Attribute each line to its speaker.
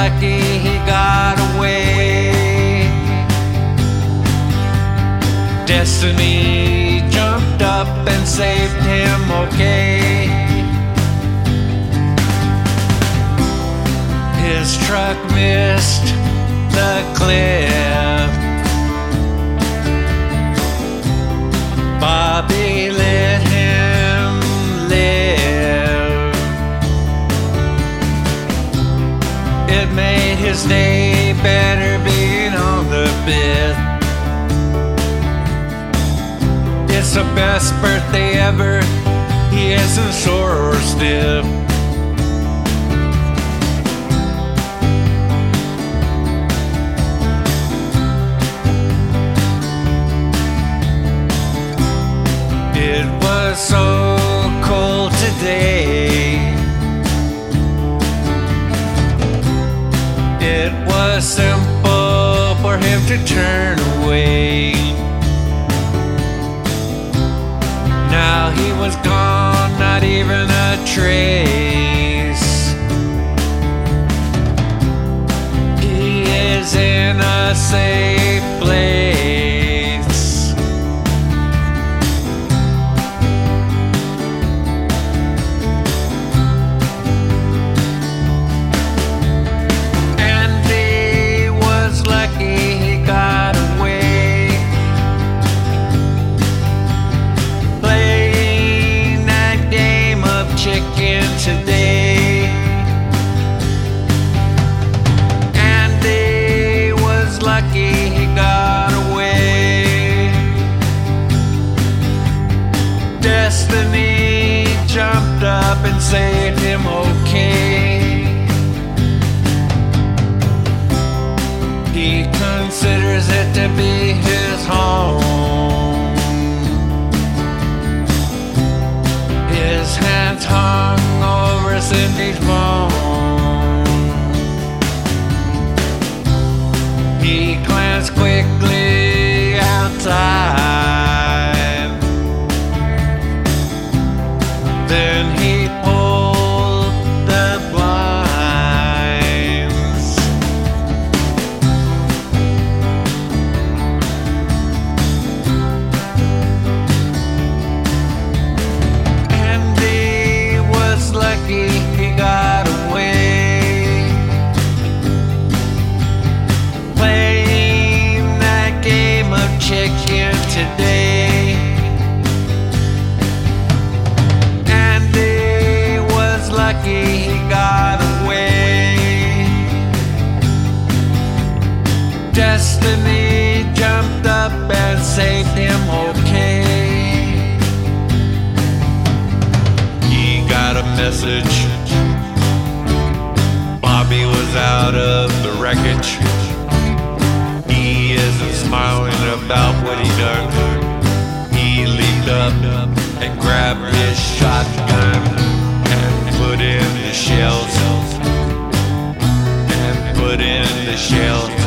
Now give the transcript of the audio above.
Speaker 1: lucky he got away. Destiny jumped up and saved him, okay. His truck missed the cliff. Bobby let him live. It made his day better being on the fifth. It's the best birthday ever. He isn't sore or stiff. It was so cold today. It was simple for him to turn away. Now he was gone, not even a trace. He is in a safe place. Today, Andy was lucky he got away. Destiny jumped up and saved him, okay. He considers it to be his home. His hands hung over Cindy's bone. He glanced quickly outside. Then he pulled the blinds. Andy was lucky he got away. Playing that game of chicken today. Andy was lucky he got away. Destiny jumped up and saved him, okay. Got a message. Bobby was out of the wreckage. He isn't smiling about what he done. He leaped up and grabbed his shotgun and put in the shells. And put in the shells.